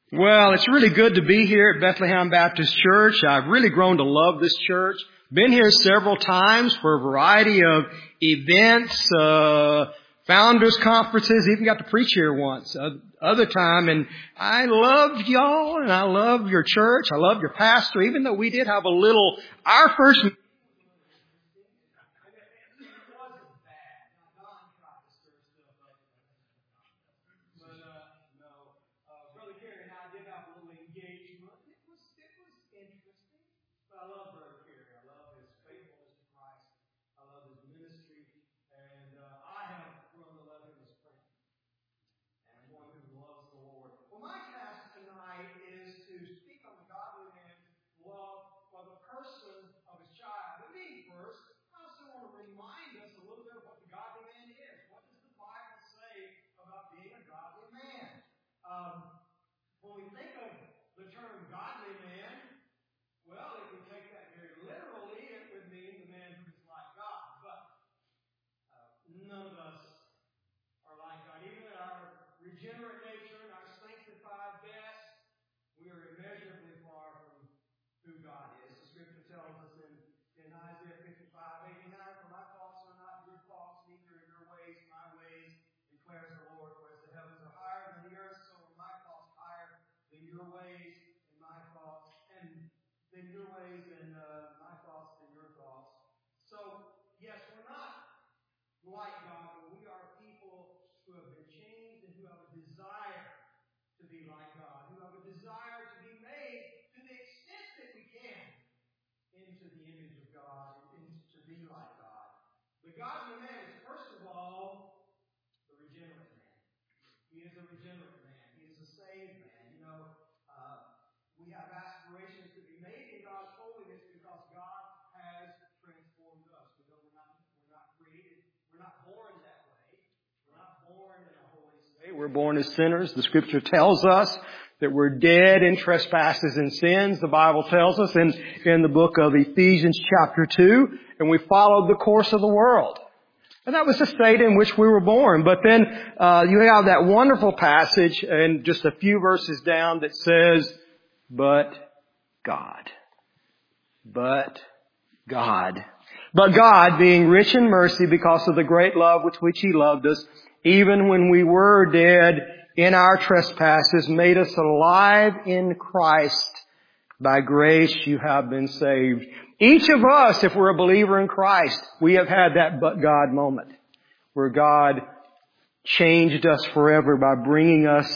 Well, it's really good to be here at Bethlehem Baptist Church. I've really grown to love this church. Been here several times for a variety of events, founders conferences, even got to preach here once, other time. And I love y'all and I love your church. I love your pastor, even though we did have our first when we think of the term godly man, well, if we take that very literally, it would mean the man who is like God. But none of us are like God. Even in our regenerate nature and our sanctified best, we are immeasurably far from who God is. The Scripture tells us in Isaiah 55:89, "For my thoughts are not your thoughts, neither are your ways my ways, declares the Lord. For as the heavens are higher than the earth, so are my thoughts higher than your ways and my thoughts, and than your ways and my thoughts and your thoughts." So, yes, we're not like God, but we are people who have been changed and who have a desire to be like God, who have a desire to be made to the extent that we can into the image of God and to be like God. The godly man is, first of all, the regenerate man. He is a regenerate man. He is a saved man. We have aspirations to be made in God's holiness because God has transformed us. We're not created. We're not born that way. We're not born in a holy state. We're born as sinners. The Scripture tells us that we're dead in trespasses and sins. The Bible tells us in the book of Ephesians chapter 2, and we followed the course of the world. And that was the state in which we were born. But then you have that wonderful passage and just a few verses down that says, "But God." But God. But God, being rich in mercy because of the great love with which He loved us, even when we were dead in our trespasses, made us alive in Christ. By grace you have been saved. Each of us, if we're a believer in Christ, we have had that but God moment where God changed us forever by bringing us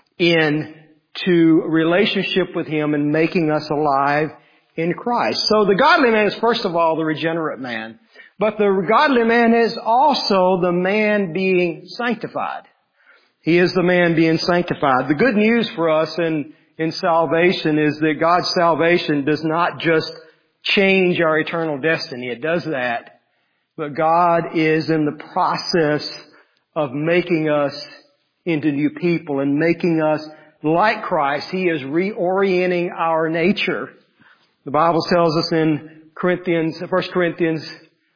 into relationship with Him and making us alive in Christ. So the godly man is first of all the regenerate man. But the godly man is also the man being sanctified. He is the man being sanctified. The good news for us in salvation is that God's salvation does not just change our eternal destiny. It does that. But God is in the process of making us into new people and making us like Christ. He is reorienting our nature. The Bible tells us in 1 Corinthians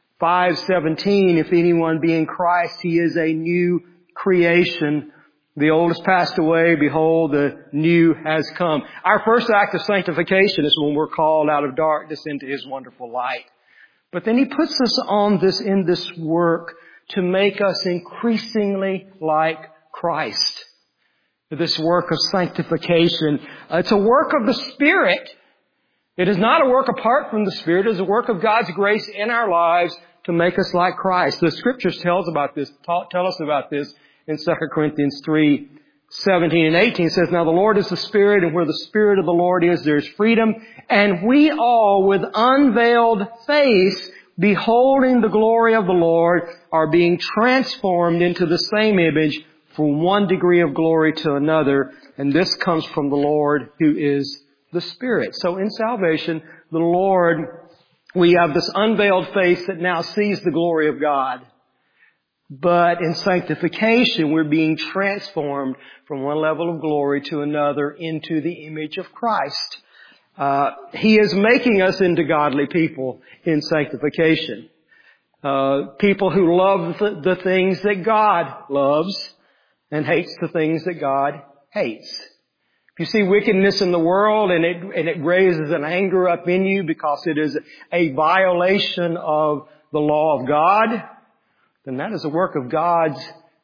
5:17, "If anyone be in Christ, he is a new creation. The old has passed away. Behold, the new has come." Our first act of sanctification is when we're called out of darkness into His wonderful light. But then He puts us on in this work to make us increasingly like Christ. This work of sanctification. It's a work of the Spirit. It is not a work apart from the Spirit. It is a work of God's grace in our lives to make us like Christ. The Scriptures tell us about this in 2 Corinthians 3:17 and 18. It says, "Now the Lord is the Spirit, and where the Spirit of the Lord is, there is freedom. And we all with unveiled face, beholding the glory of the Lord, are being transformed into the same image from one degree of glory to another." And this comes from the Lord who is the Spirit. So in salvation, the Lord, we have this unveiled face that now sees the glory of God. But in sanctification, we're being transformed from one level of glory to another into the image of Christ. He is making us into godly people in sanctification. People who love the things that God loves and hates the things that God hates. If you see wickedness in the world and it raises an anger up in you because it is a violation of the law of God, then that is a work of God's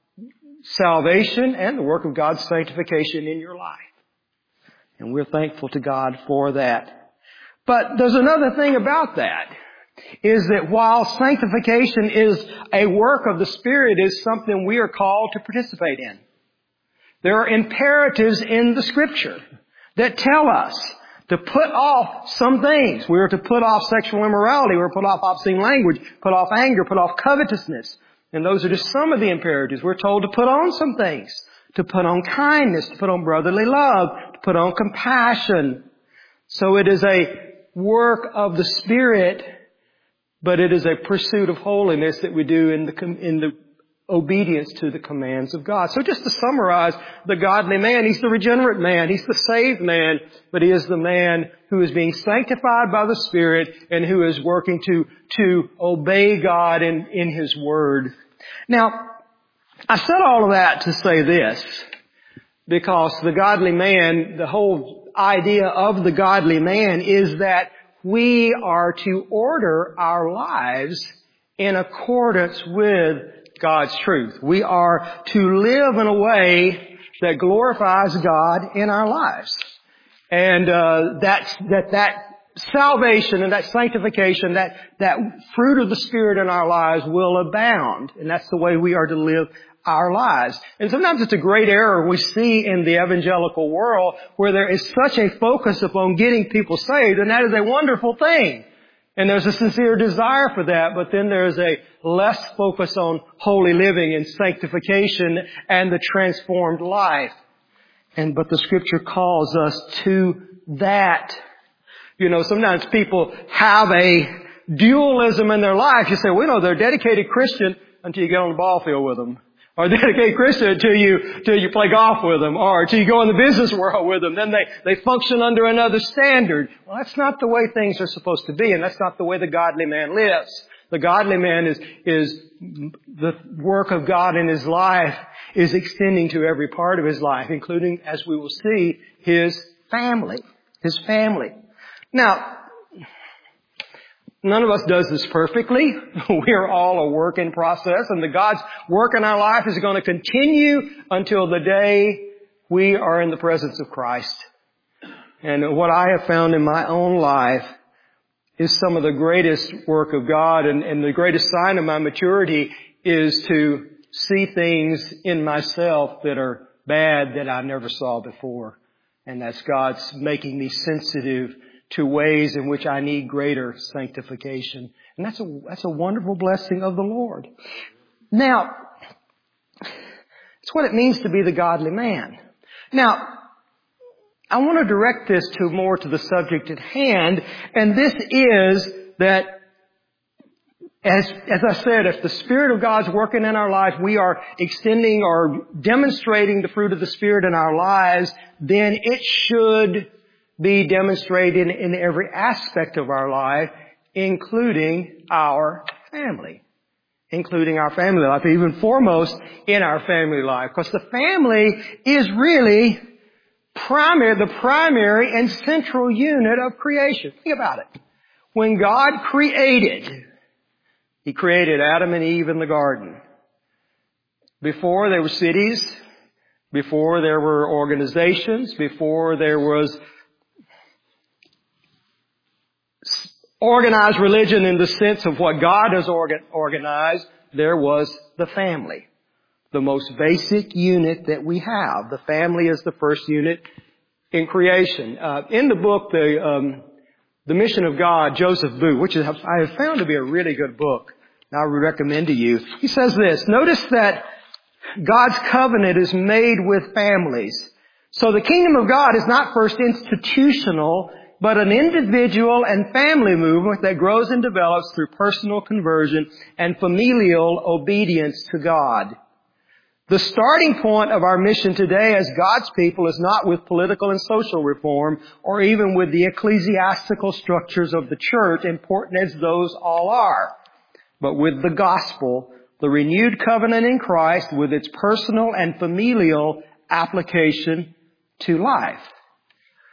salvation and the work of God's sanctification in your life. And we're thankful to God for that. But there's another thing about that, is that while sanctification is a work of the Spirit, it is something we are called to participate in. There are imperatives in the Scripture that tell us to put off some things. We are to put off sexual immorality. We're to put off obscene language, put off anger, put off covetousness. And those are just some of the imperatives. We're told to put on some things. To put on kindness, to put on brotherly love, to put on compassion. So it is a work of the Spirit, but it is a pursuit of holiness that we do in the obedience to the commands of God. So just to summarize, the godly man, he's the regenerate man, he's the saved man, but he is the man who is being sanctified by the Spirit and who is working to obey God in His Word. Now, I said all of that to say this, because the godly man, the whole idea of the godly man is that we are to order our lives in accordance with God's truth. We are to live in a way that glorifies God in our lives. And that salvation and that sanctification, that fruit of the Spirit in our lives will abound. And that's the way we are to live our lives. And sometimes it's a great error we see in the evangelical world where there is such a focus upon getting people saved, and that is a wonderful thing. And there's a sincere desire for that, but then there's a less focus on holy living and sanctification and the transformed life. But the Scripture calls us to that. You know, sometimes people have a dualism in their life. You say, well, you know, they're a dedicated Christian until you get on the ball field with them. Or dedicated Christian until you play golf with them, or until you go in the business world with them. Then they function under another standard. Well, that's not the way things are supposed to be, and that's not the way the godly man lives. The godly man is the work of God in his life is extending to every part of his life, including, as we will see, his family. His family. Now, none of us does this perfectly. We are all a work in process, and God's work in our life is going to continue until the day we are in the presence of Christ. And what I have found in my own life is some of the greatest work of God, and the greatest sign of my maturity is to see things in myself that are bad that I never saw before. And that's God's making me sensitive to ways in which I need greater sanctification. And that's a wonderful blessing of the Lord. Now, it's what it means to be the godly man. Now, I want to direct this more to the subject at hand, and this is that, as I said, if the Spirit of God's working in our life, we are extending or demonstrating the fruit of the Spirit in our lives, then it should be demonstrated in every aspect of our life, including our family. Including our family life, even foremost in our family life. Because the family is really the primary and central unit of creation. Think about it. When God created, He created Adam and Eve in the garden. Before there were cities, before there were organizations, before there was organized religion in the sense of what God has organized, there was the family. The most basic unit that we have. The family is the first unit in creation. In the book, The Mission of God, Joseph Booth, which I have found to be a really good book, and I would recommend to you. He says this, notice that God's covenant is made with families. So the kingdom of God is not first institutional, but an individual and family movement that grows and develops through personal conversion and familial obedience to God. The starting point of our mission today as God's people is not with political and social reform or even with the ecclesiastical structures of the church, important as those all are, but with the gospel, the renewed covenant in Christ with its personal and familial application to life.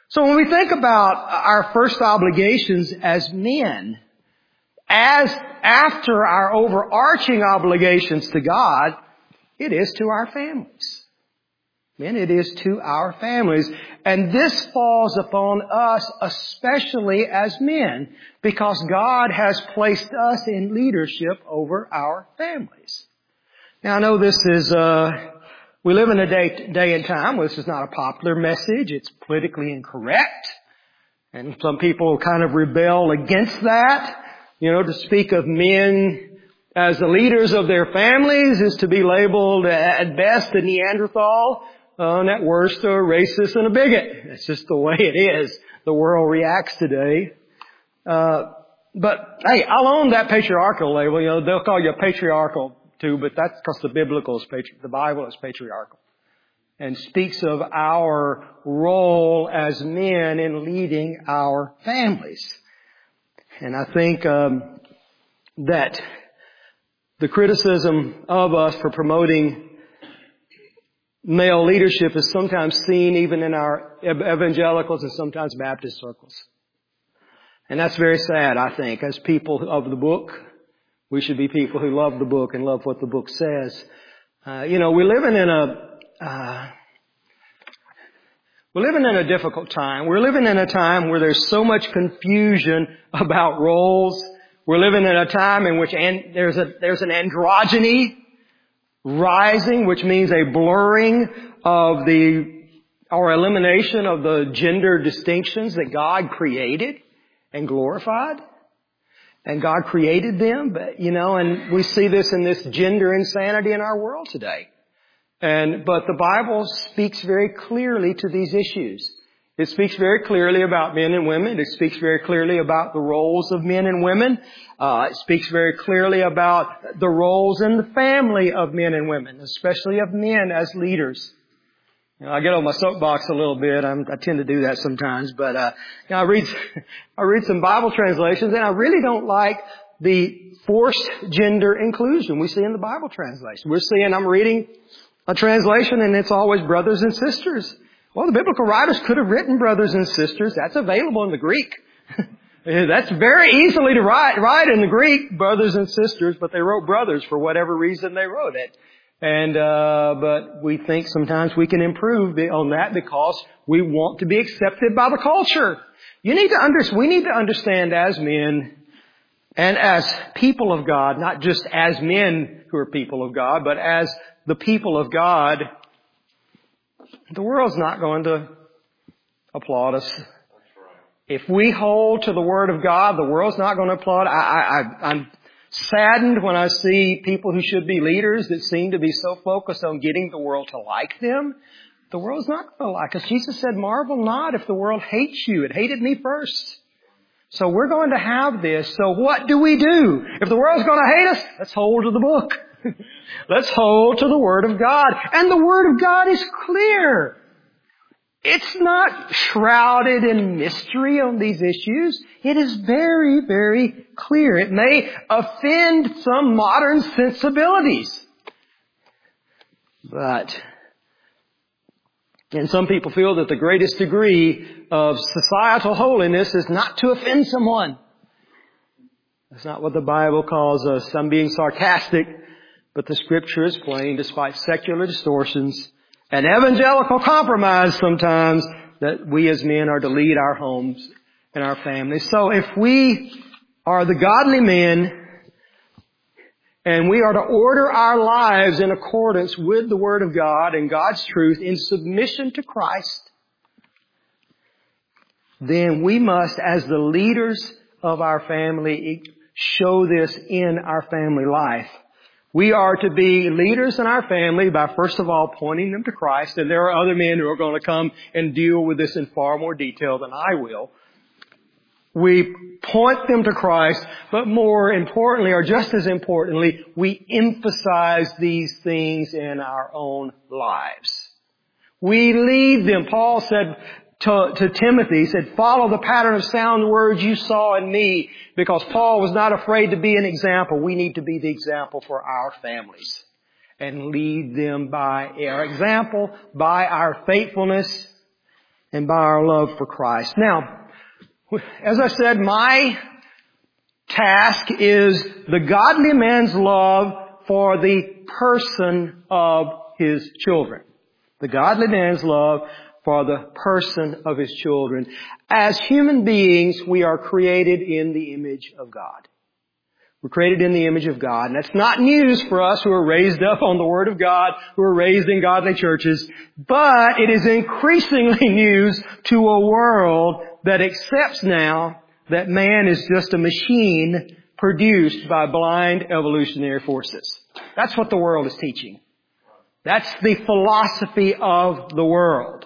So when we think about our first obligations as men, as after our overarching obligations to God, it is to our families. Men, it is to our families. And this falls upon us especially as men, because God has placed us in leadership over our families. Now I know this is, we live in a day and time where this is not a popular message. It's politically incorrect. And some people kind of rebel against that. You know, to speak of men as the leaders of their families is to be labeled at best a Neanderthal, and at worst a racist and a bigot. That's just the way it is. The world reacts today. But hey, I'll own that patriarchal label. You know, they'll call you a patriarchal too, but that's because the Bible is patriarchal and speaks of our role as men in leading our families. And I think that the criticism of us for promoting male leadership is sometimes seen even in our evangelicals and sometimes Baptist circles. And that's very sad, I think. As people of the book, we should be people who love the book and love what the book says. We're living in a difficult time. We're living in a time where there's so much confusion about roles. We're living in a time in which there's an androgyny rising, which means a blurring of or elimination of the gender distinctions that God created and glorified. And God created them, and we see this in this gender insanity in our world today. But the Bible speaks very clearly to these issues. It speaks very clearly about men and women. It speaks very clearly about the roles of men and women. It speaks very clearly about the roles in the family of men and women, especially of men as leaders. I get on my soapbox a little bit. I tend to do that sometimes, but I read some Bible translations, and I really don't like the forced gender inclusion we see in the Bible translation. I'm reading a translation, and it's always brothers and sisters. Well, the biblical writers could have written brothers and sisters. That's available in the Greek. That's very easily to write in the Greek, brothers and sisters, but they wrote brothers for whatever reason they wrote it. But we think sometimes we can improve on that because we want to be accepted by the culture. We need to understand as men and as people of God, not just as men who are people of God, but as the people of God, the world's not going to applaud us. That's right. If we hold to the Word of God, the world's not going to applaud. I'm saddened when I see people who should be leaders that seem to be so focused on getting the world to like them. The world's not going to like us. Jesus said, marvel not if the world hates you. It hated me first. So we're going to have this. So what do we do? If the world's going to hate us, let's hold to the book. Let's hold to the Word of God. And the Word of God is clear. It's not shrouded in mystery on these issues. It is very, very clear. It may offend some modern sensibilities. And some people feel that the greatest degree of societal holiness is not to offend someone. That's not what the Bible calls us. I'm being sarcastic, but the Scripture is plain, despite secular distortions and evangelical compromise sometimes, that we as men are to lead our homes and our families. So if we are the godly men and we are to order our lives in accordance with the Word of God and God's truth in submission to Christ, then we must, as the leaders of our family, show this in our family life. We are to be leaders in our family by, first of all, pointing them to Christ. And there are other men who are going to come and deal with this in far more detail than I will. We point them to Christ, but more importantly, or just as importantly, we emphasize these things in our own lives. We lead them. Paul said to Timothy, he said, follow the pattern of sound words you saw in me, because Paul was not afraid to be an example. We need to be the example for our families and lead them by our example, by our faithfulness, and by our love for Christ. Now, as I said, my task is the godly man's love for the person of his children. The godly man's love for the person of his children. As human beings, we are created in the image of God. We're created in the image of God. And that's not news for us who are raised up on the Word of God, who are raised in godly churches. But it is increasingly news to a world that accepts now that man is just a machine produced by blind evolutionary forces. That's what the world is teaching. That's the philosophy of the world.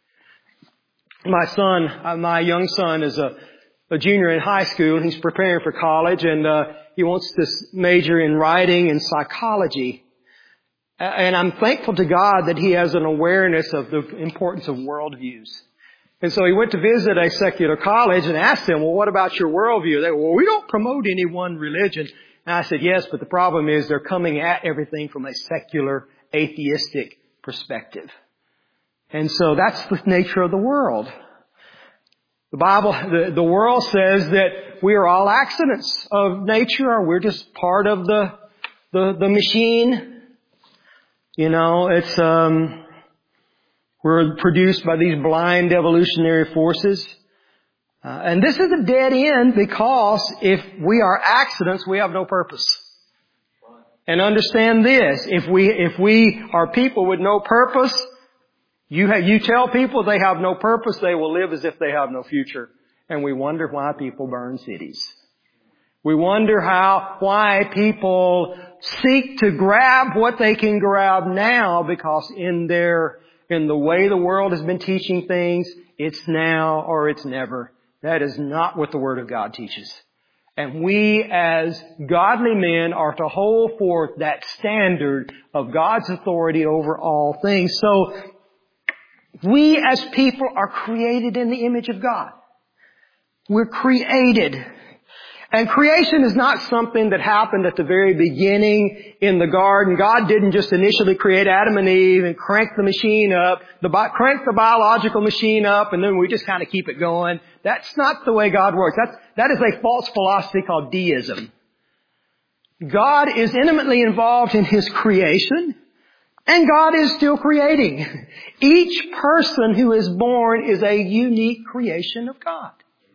My young son is a junior in high school. He's preparing for college, and he wants to major in writing and psychology. And I'm thankful to God that he has an awareness of the importance of worldviews. And so he went to visit a secular college and asked them, well, what about your worldview? They were, well, we don't promote any one religion. And I said, yes, but the problem is they're coming at everything from a secular, atheistic perspective. And so that's the nature of the world. The Bible, the world says that we are all accidents of nature, or we're just part of the machine. You know, it's, we're produced by these blind evolutionary forces. And this is a dead end because if we are accidents, we have no purpose. And understand this, if we are people with no purpose, you tell people they have no purpose, they will live as if they have no future. And we wonder why people burn cities. We wonder why people seek to grab what they can grab now, because in the way the world has been teaching things, it's now or it's never. That is not what the Word of God teaches. And we as godly men are to hold forth that standard of God's authority over all things. So, we as people are created in the image of God. We're created. And creation is not something that happened at the very beginning in the garden. God didn't just initially create Adam and Eve and crank the machine up, crank the biological machine up, and then we just kind of keep it going. That's not the way God works. That is a false philosophy called deism. God is intimately involved in His creation. And God is still creating. Each person who is born is a unique creation of God.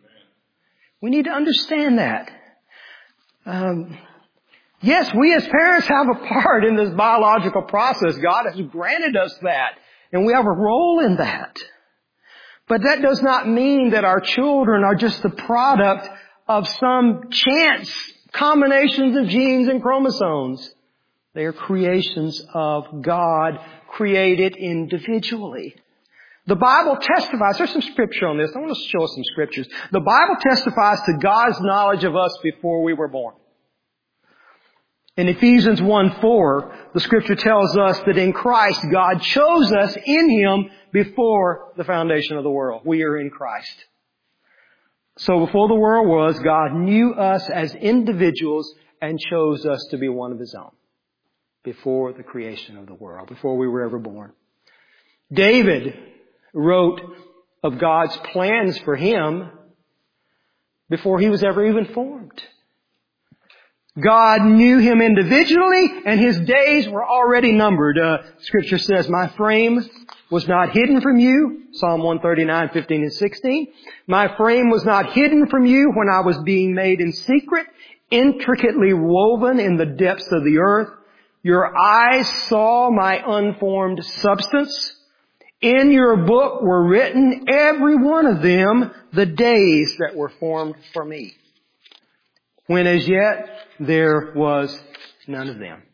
We need to understand that. Yes, we as parents have a part in this biological process. God has granted us that. And we have a role in that. But that does not mean that our children are just the product of some chance combinations of genes and chromosomes. They are creations of God, created individually. The Bible testifies, there's some scripture on this. I want to show us some scriptures. The Bible testifies to God's knowledge of us before we were born. In Ephesians 1:4, the scripture tells us that in Christ, God chose us in Him before the foundation of the world. We are in Christ. So before the world was, God knew us as individuals and chose us to be one of His own. Before the creation of the world, before we were ever born. David wrote of God's plans for him before he was ever even formed. God knew him individually, and his days were already numbered. Scripture says, my frame was not hidden from you. Psalm 139:15 and 16. My frame was not hidden from you when I was being made in secret, intricately woven in the depths of the earth. Your eyes saw my unformed substance. In your book were written, every one of them, the days that were formed for me, when as yet there was none of them.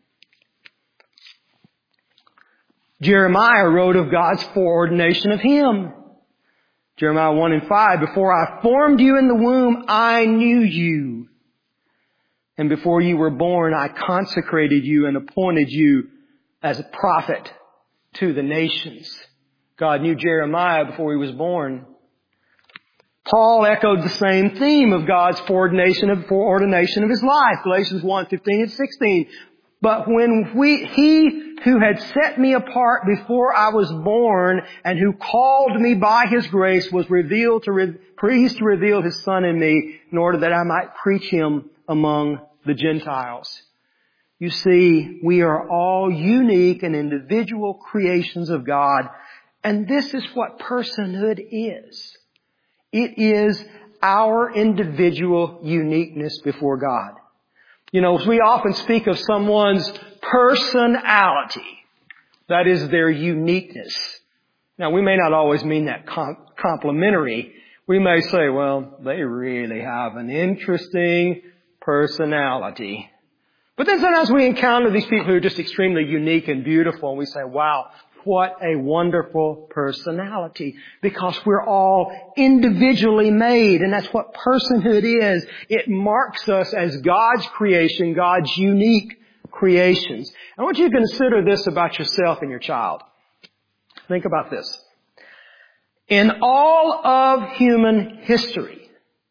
Jeremiah wrote of God's foreordination of him. Jeremiah 1:5, before I formed you in the womb, I knew you. And before you were born, I consecrated you and appointed you as a prophet to the nations. God knew Jeremiah before he was born. Paul echoed the same theme of God's foreordination of his life. Galatians 1:15 and 16. But when He who had set me apart before I was born and who called me by His grace was pleased to reveal His Son in me in order that I might preach Him among the Gentiles. You see, we are all unique and individual creations of God, and this is what personhood is. It is our individual uniqueness before God. You know, we often speak of someone's personality. That is their uniqueness. Now, we may not always mean that complimentary. We may say, well, they really have an interesting personality. But then sometimes we encounter these people who are just extremely unique and beautiful, and we say, wow, what a wonderful personality. Because we're all individually made, and that's what personhood is. It marks us as God's creation, God's unique creations. I want you to consider this about yourself and your child. Think about this. In all of human history,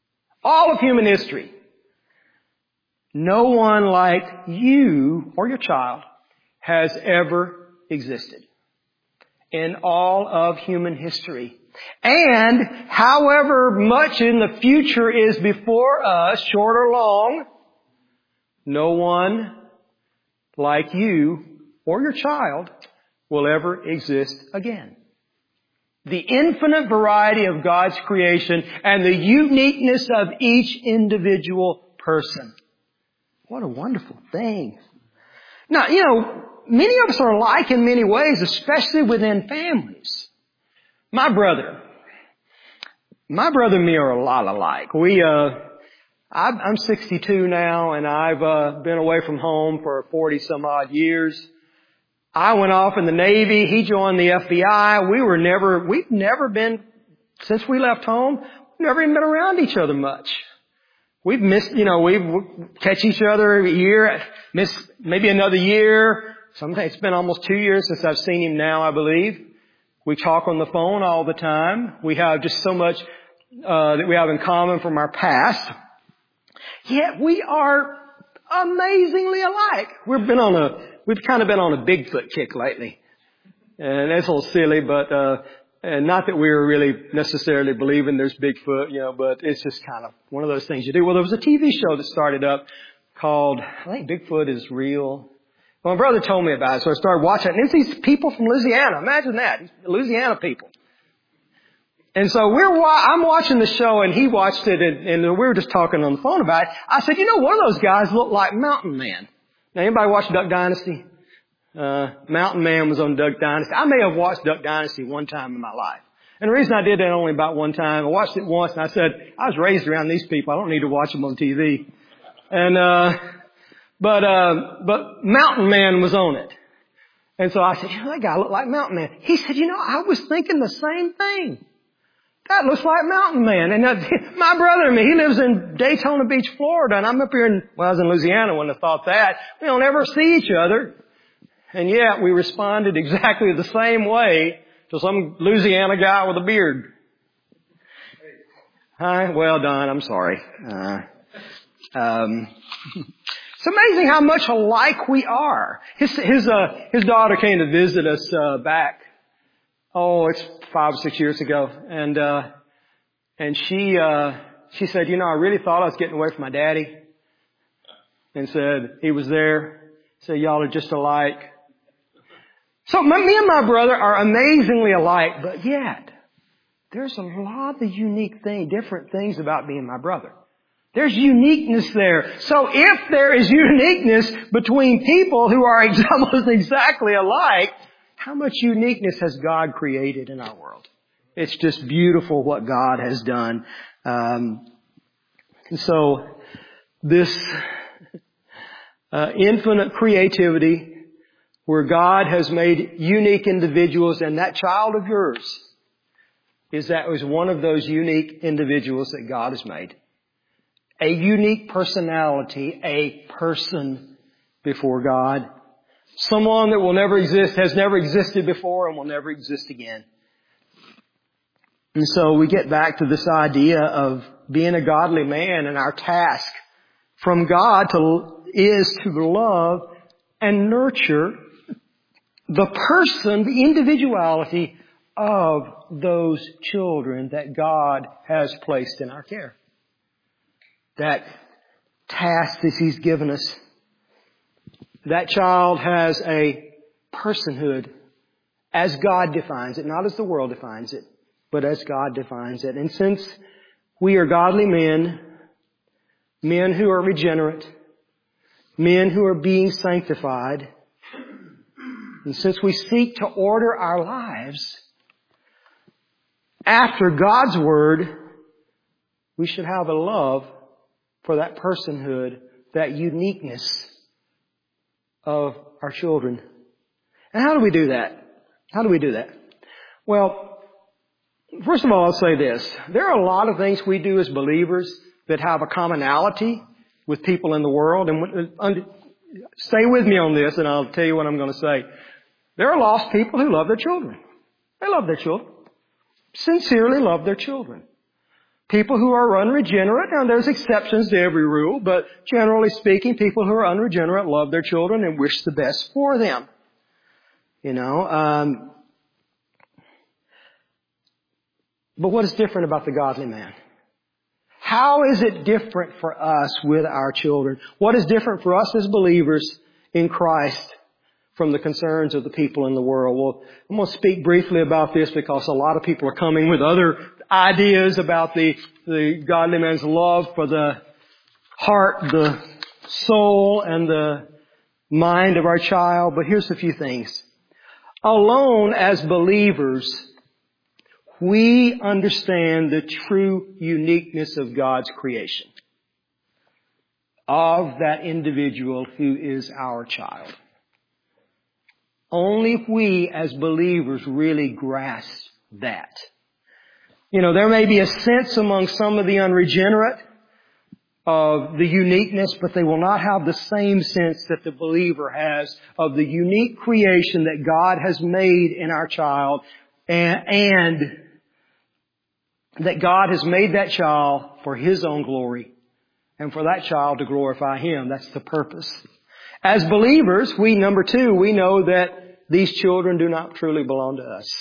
no one like you or your child has ever existed. In all of human history. And however much in the future is before us, short or long, no one like you or your child will ever exist again. The infinite variety of God's creation and the uniqueness of each individual person. What a wonderful thing. Now, you know, many of us are alike in many ways, especially within families. My brother and me are a lot alike. I'm 62 now, and I've been away from home for 40 some odd years. I went off in the Navy. He joined the FBI. We've never been, since we left home, never even been around each other much. We've missed, we catch each other a year, miss maybe another year. Sometimes it's been almost 2 years since I've seen him now, I believe. We talk on the phone all the time. We have just so much that we have in common from our past. Yet we are amazingly alike. We've kind of been on a Bigfoot kick lately. And that's a little silly, but and not that we were really necessarily believing there's Bigfoot, but it's just kind of one of those things you do. Well, there was a TV show that started up called, I think Bigfoot is Real. Well, my brother told me about it, so I started watching it. And it's these people from Louisiana. Imagine that. These Louisiana people. And so I'm watching the show, and he watched it, and we were just talking on the phone about it. I said, one of those guys looked like Mountain Man. Now, anybody watch Duck Dynasty? Mountain Man was on Duck Dynasty. I may have watched Duck Dynasty one time in my life. And the reason I did that only about one time, I watched it once, and I said, I was raised around these people. I don't need to watch them on TV. And, but Mountain Man was on it. And so I said, that guy looked like Mountain Man. He said, I was thinking the same thing. That looks like Mountain Man. And my brother and me, he lives in Daytona Beach, Florida, and I'm up here I was in Louisiana when I thought that. We don't ever see each other. And yet we responded exactly the same way to some Louisiana guy with a beard. Hi, well done, I'm sorry. It's amazing how much alike we are. His daughter came to visit us back, it's 5 or 6 years ago, and she said, I really thought I was getting away from my daddy, and said he was there. Said y'all are just alike. So me and my brother are amazingly alike, but yet there's a lot of different things about me and my brother. There's uniqueness there. So if there is uniqueness between people who are almost exactly alike, how much uniqueness has God created in our world? It's just beautiful what God has done. And so this infinite creativity where God has made unique individuals, and that child of yours was one of those unique individuals that God has made. A unique personality, a person before God. Someone that will never exist, has never existed before, and will never exist again. And so we get back to this idea of being a godly man, and our task from God is to love and nurture the person, the individuality of those children that God has placed in our care. That task that He's given us. That child has a personhood as God defines it, not as the world defines it, but as God defines it. And since we are godly men, men who are regenerate, men who are being sanctified, and since we seek to order our lives after God's Word, we should have a love for that personhood, that uniqueness of our children. And how do we do that? How do we do that? Well, first of all, I'll say this. There are a lot of things we do as believers that have a commonality with people in the world. And stay with me on this, and I'll tell you what I'm going to say. There are lost people who love their children. They love their children. Sincerely love their children. People who are unregenerate, now there's exceptions to every rule, but generally speaking, people who are unregenerate love their children and wish the best for them. But what is different about the godly man? How is it different for us with our children? What is different for us as believers in Christ from the concerns of the people in the world? Well, I'm going to speak briefly about this because a lot of people are coming with other ideas about the godly man's love for the heart, the soul, and the mind of our child. But here's a few things. Alone as believers, we understand the true uniqueness of God's creation, of that individual who is our child. Only if we as believers really grasp that. There may be a sense among some of the unregenerate of the uniqueness, but they will not have the same sense that the believer has of the unique creation that God has made in our child, and that God has made that child for His own glory and for that child to glorify Him. That's the purpose. As believers, we know that these children do not truly belong to us.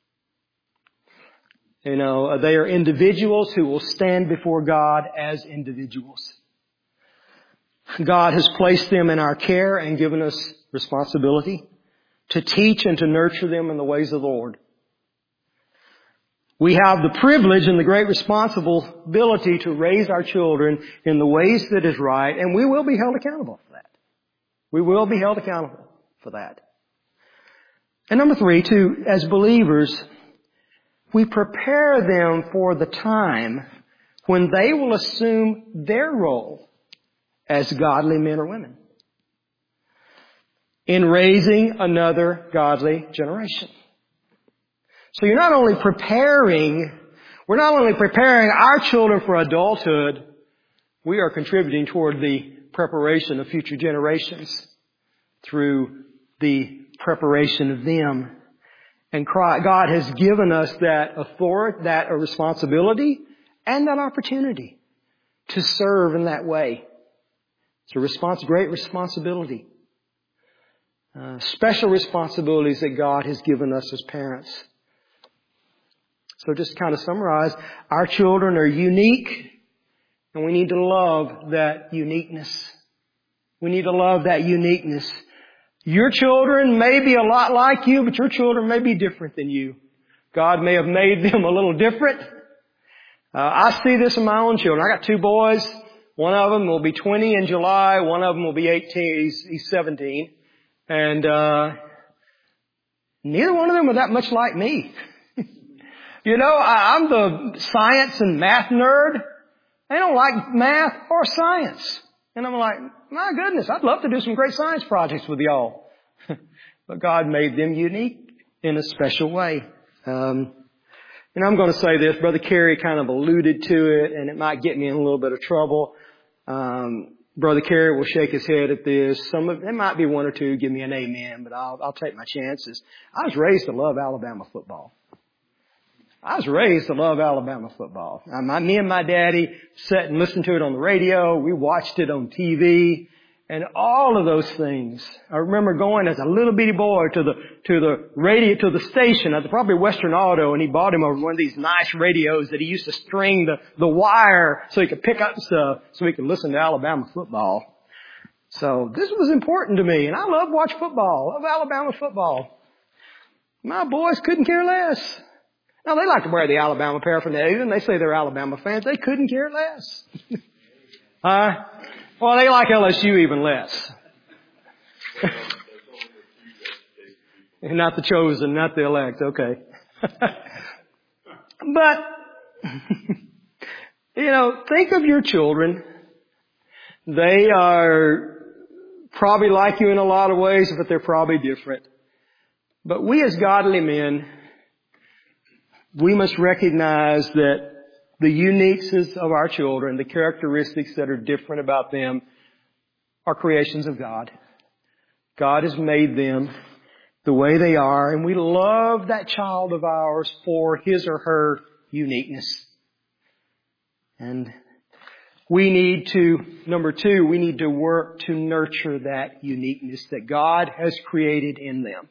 They are individuals who will stand before God as individuals. God has placed them in our care and given us responsibility to teach and to nurture them in the ways of the Lord. We have the privilege and the great responsibility to raise our children in the ways that is right, and we will be held accountable for that. We will be held accountable for that. And number 3, as believers, we prepare them for the time when they will assume their role as godly men or women in raising another godly generation. So we're not only preparing our children for adulthood, we are contributing toward the preparation of future generations through the preparation of them. And God has given us that authority, that responsibility, and that opportunity to serve in that way. It's a great responsibility. Special responsibilities that God has given us as parents. So just to kind of summarize, our children are unique, and we need to love that uniqueness. We need to love that uniqueness. Your children may be a lot like you, but your children may be different than you. God may have made them a little different. I see this in my own children. I got 2 boys. One of them will be 20 in July. One of them will be 18. He's 17. And neither one of them are that much like me. I'm the science and math nerd. They don't like math or science. And I'm like, my goodness, I'd love to do some great science projects with y'all. But God made them unique in a special way. And I'm going to say this. Brother Kerry kind of alluded to it, and it might get me in a little bit of trouble. Brother Kerry will shake his head at this. There might be 1 or 2 give me an amen, but I'll take my chances. I was raised to love Alabama football. Me and my daddy sat and listened to it on the radio. We watched it on TV. and all of those things. I remember going as a little bitty boy to the radio, to the station at probably Western Auto, and he bought him one of these nice radios that he used to string the wire so he could pick up stuff so he could listen to Alabama football. So this was important to me, and I love watch football. I love Alabama football. My boys couldn't care less. Now they like to wear the Alabama paraphernalia, and they say they're Alabama fans. They couldn't care less. Well, they like LSU even less. Not the chosen, not the elect. Okay. But, think of your children. They are probably like you in a lot of ways, but they're probably different. But we as godly men, we must recognize that the uniqueness of our children, the characteristics that are different about them, are creations of God. God has made them the way they are, and we love that child of ours for his or her uniqueness. And we need to, number two, we need to work to nurture that uniqueness that God has created in them.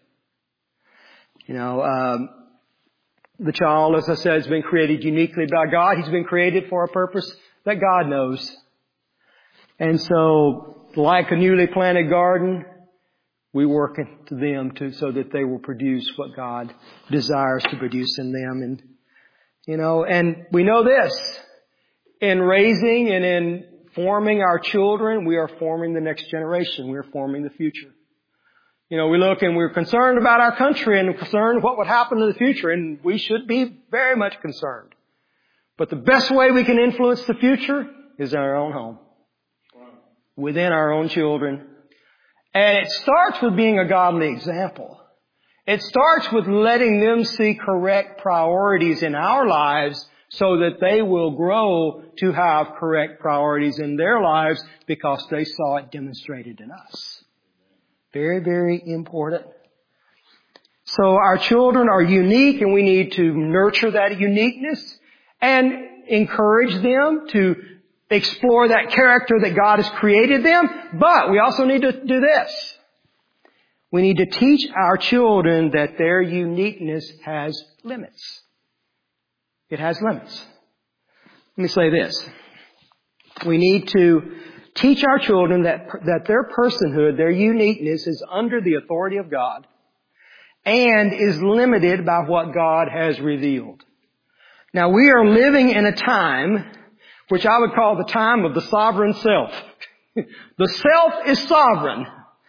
The child, as I said, has been created uniquely by God. He's been created for a purpose that God knows. And so, like a newly planted garden, we work to them so that they will produce what God desires to produce in them. And we know this. In raising and in forming our children, we are forming the next generation. We are forming the future. We look and we're concerned about our country and concerned what would happen in the future, and we should be very much concerned. But the best way we can influence the future is in our own home, within our own children. And it starts with being a godly example. It starts with letting them see correct priorities in our lives so that they will grow to have correct priorities in their lives because they saw it demonstrated in us. Very, very important. So our children are unique, and we need to nurture that uniqueness and encourage them to explore that character that God has created them. But we also need to do this. We need to teach our children that their uniqueness has limits. It has limits. Let me say this. We need to teach our children that their personhood, their uniqueness is under the authority of God and is limited by what God has revealed. Now, we are living in a time which I would call the time of the sovereign self. The self is sovereign.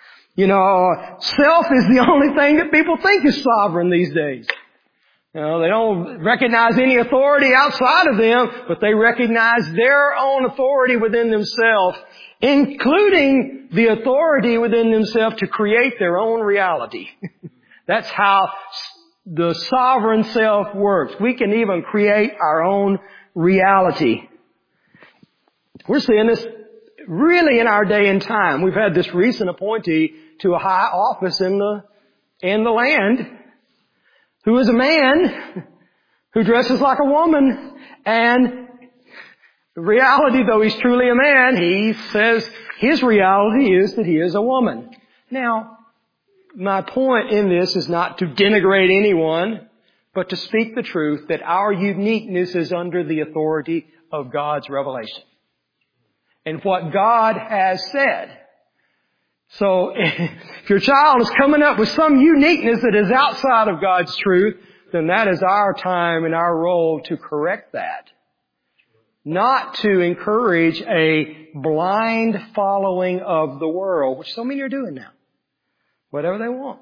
Self is the only thing that people think is sovereign these days. They don't recognize any authority outside of them, but they recognize their own authority within themselves, including the authority within themselves to create their own reality. That's how the sovereign self works. We can even create our own reality. We're seeing this really in our day and time. We've had this recent appointee to a high office in the land, who is a man who dresses like a woman, and the reality, though he's truly a man, he says his reality is that he is a woman. Now, my point in this is not to denigrate anyone, but to speak the truth that our uniqueness is under the authority of God's revelation and what God has said. So if your child is coming up with some uniqueness that is outside of God's truth, then that is our time and our role to correct that. Not to encourage a blind following of the world, which so many are doing now. Whatever they want.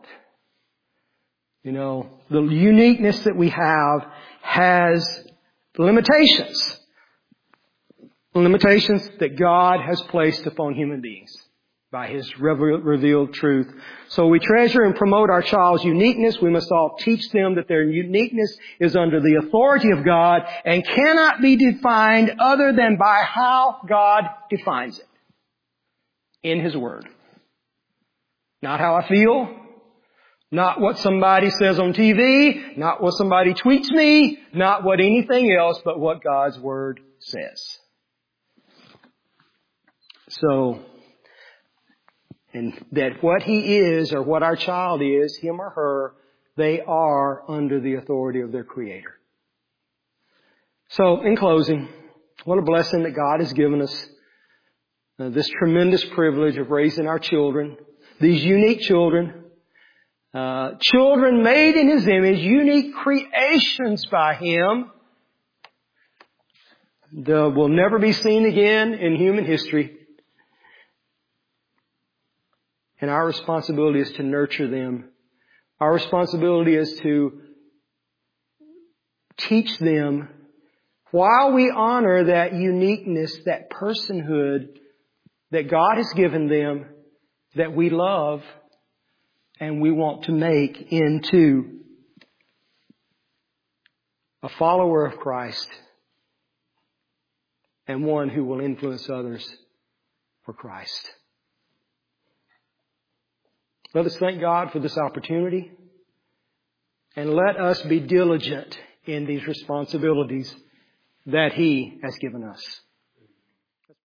The uniqueness that we have has limitations. Limitations that God has placed upon human beings by His revealed truth. So we treasure and promote our child's uniqueness. We must all teach them that their uniqueness is under the authority of God and cannot be defined other than by how God defines it in His Word. Not how I feel, not what somebody says on TV, not what somebody tweets me, not what anything else, but what God's Word says. So, And that what he is or what our child is, him or her, they are under the authority of their Creator. So, in closing, what a blessing that God has given us. This tremendous privilege of raising our children. These unique children. Children made in His image. Unique creations by Him. That will never be seen again in human history. And our responsibility is to nurture them. Our responsibility is to teach them while we honor that uniqueness, that personhood that God has given them, that we love and we want to make into a follower of Christ and one who will influence others for Christ. Let us thank God for this opportunity, and let us be diligent in these responsibilities that He has given us.